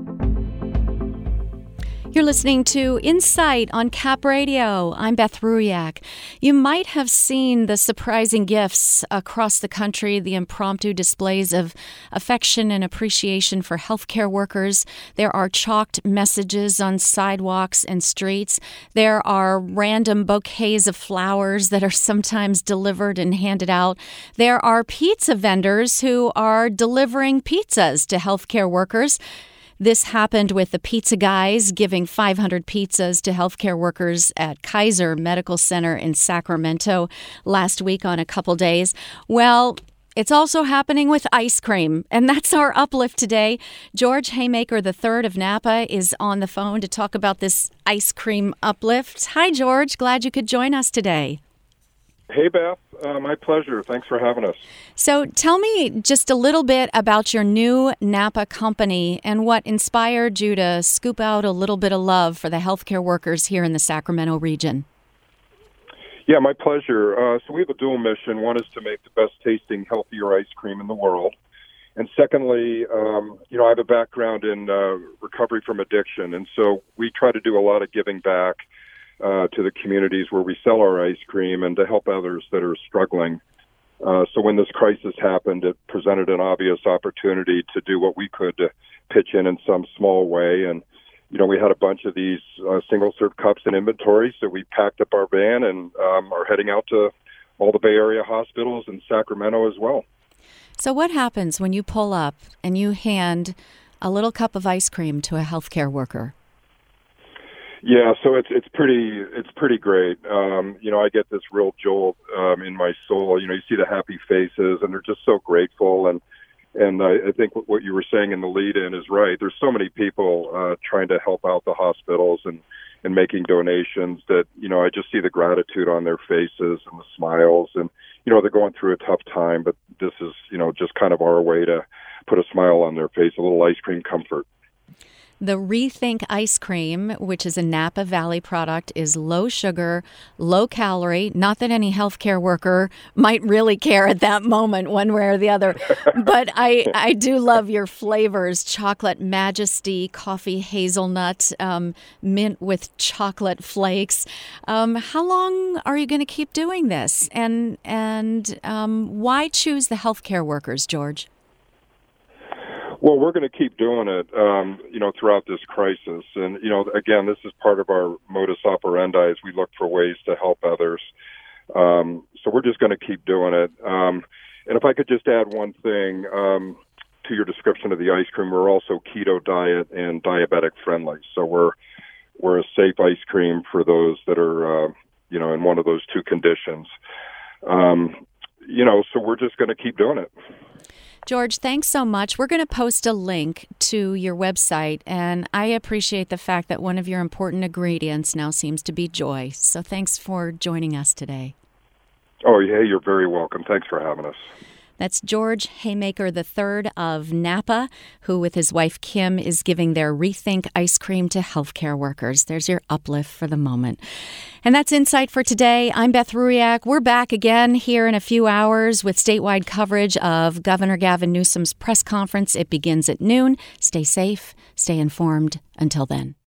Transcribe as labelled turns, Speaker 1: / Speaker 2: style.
Speaker 1: You're listening to Insight on Cap Radio. I'm Beth Ruyak. You might have seen the surprising gifts across the country, the impromptu displays of affection and appreciation for healthcare workers. There are chalked messages on sidewalks and streets. There are random bouquets of flowers that are sometimes delivered and handed out. There are pizza vendors who are delivering pizzas to healthcare workers. This happened with the Pizza Guys giving 500 pizzas to healthcare workers at Kaiser Medical Center in Sacramento last week on a couple days. Well, it's also happening with ice cream, and that's our uplift today. George Haymaker III of Napa is on the phone to talk about this ice cream uplift. Hi, George. Glad you could join us today.
Speaker 2: Hey, Beth. My pleasure. Thanks for having us.
Speaker 1: So tell me just a little bit about your new Napa company and what inspired you to scoop out a little bit of love for the healthcare workers here in the Sacramento region.
Speaker 2: Yeah, my pleasure. So we have a dual mission. One is to make the best tasting, healthier ice cream in the world. And secondly, I have a background in recovery from addiction. And so we try to do a lot of giving back to the communities where we sell our ice cream and to help others that are struggling. So when this crisis happened, it presented an obvious opportunity to do what we could to pitch in some small way. And, we had a bunch of these single-serve cups in inventory, so we packed up our van and are heading out to all the Bay Area hospitals and Sacramento as well.
Speaker 1: So what happens when you pull up and you hand a little cup of ice cream to a healthcare worker?
Speaker 2: Yeah, so it's pretty great. I get this real jolt in my soul. You see the happy faces, and they're just so grateful. And I think what you were saying in the lead-in is right. There's so many people trying to help out the hospitals and making donations that I just see the gratitude on their faces and the smiles. And they're going through a tough time, but this is just kind of our way to put a smile on their face, a little ice cream comfort.
Speaker 1: The Rethink ice cream, which is a Napa Valley product, is low sugar, low calorie. Not that any healthcare worker might really care at that moment, one way or the other. But I do love your flavors: chocolate majesty, coffee hazelnut, mint with chocolate flakes. How long are you going to keep doing this? And why choose the healthcare workers, George?
Speaker 2: Well, we're going to keep doing it, throughout this crisis. And, again, this is part of our modus operandi as we look for ways to help others. So we're just going to keep doing it. And if I could just add one thing to your description of the ice cream, we're also keto diet and diabetic friendly. So we're a safe ice cream for those that are, in one of those two conditions. So we're just going to keep doing it.
Speaker 1: George, thanks so much. We're going to post a link to your website, and I appreciate the fact that one of your important ingredients now seems to be joy. So thanks for joining us today.
Speaker 2: Oh, yeah, you're very welcome. Thanks for having us.
Speaker 1: That's George Haymaker III of Napa, who with his wife Kim is giving their Rethink ice cream to healthcare workers. There's your uplift for the moment. And that's Insight for today. I'm Beth Ruyak. We're back again here in a few hours with statewide coverage of Governor Gavin Newsom's press conference. It begins at noon. Stay safe, stay informed. Until then.